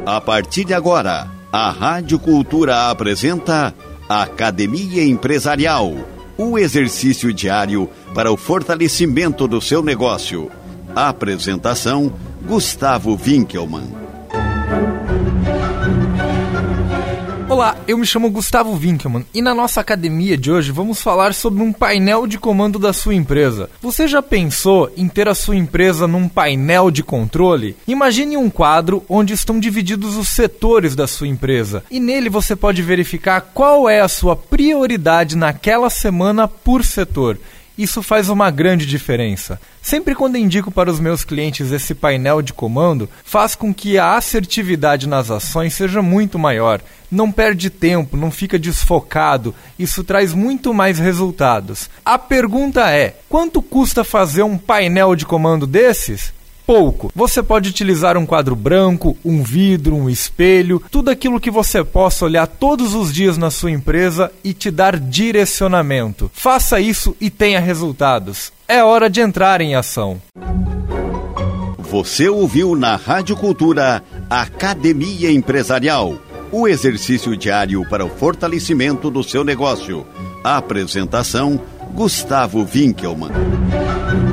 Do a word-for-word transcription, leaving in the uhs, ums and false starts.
A partir de agora, a Rádio Cultura apresenta Academia Empresarial, o exercício diário para o fortalecimento do seu negócio. Apresentação, Gustavo Winkelmann. Olá, eu me chamo Gustavo Winkelmann e na nossa academia de hoje vamos falar sobre um painel de comando da sua empresa. Você já pensou em ter a sua empresa num painel de controle? Imagine um quadro onde estão divididos os setores da sua empresa e nele você pode verificar qual é a sua prioridade naquela semana por setor. Isso faz uma grande diferença. Sempre quando indico para os meus clientes esse painel de comando, faz com que a assertividade nas ações seja muito maior. Não perde tempo, não fica desfocado, isso traz muito mais resultados. A pergunta é, quanto custa fazer um painel de comando desses? Pouco. Você pode utilizar um quadro branco, um vidro, um espelho, tudo aquilo que você possa olhar todos os dias na sua empresa e te dar direcionamento. Faça isso e tenha resultados. É hora de entrar em ação. Você ouviu na Rádio Cultura Academia Empresarial, o exercício diário para o fortalecimento do seu negócio. Apresentação, Gustavo Winkelmann.